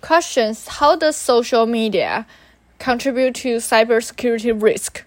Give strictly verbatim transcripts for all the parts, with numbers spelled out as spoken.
Questions: how does social media contribute to cybersecurity risk?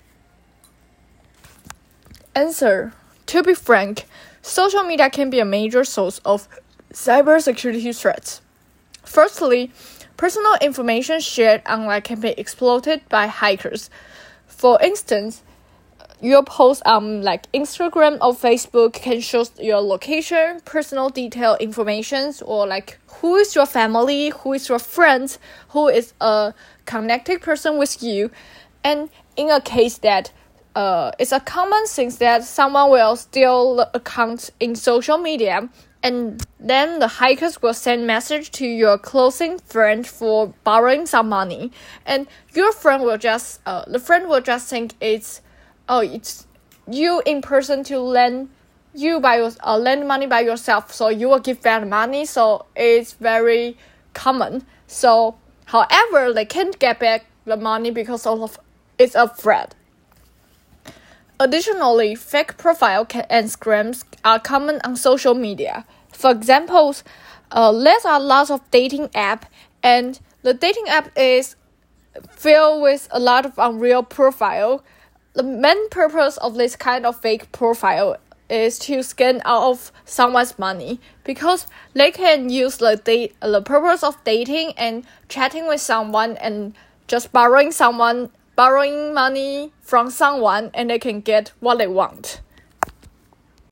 Answer: to be frank, social media can be a major source of cybersecurity threats. Firstly, personal information shared online can be exploited by hackers. For instance, your post on like Instagram or Facebook can show your location, personal detail information, or like who is your family, who is your friends, who is a connected person with you. And in a case that uh, it's a common thing that someone will steal the account in social media, and then the hackers will send message to your closest friend for borrowing some money, and your friend will just uh, the friend will just think it's oh, it's you in person to lend you by your, uh, lend money by yourself, so you will give back money. So it's very common. So, however, they can't get back the money because of it's a fraud. Additionally, fake profile can, and scams are common on social media. For example, uh, there are lots of dating app, and the dating app is filled with a lot of unreal profile. The main purpose of this kind of fake profile is to scan out of someone's money, because they can use the date, the purpose of dating and chatting with someone and just borrowing someone, borrowing money from someone, and they can get what they want.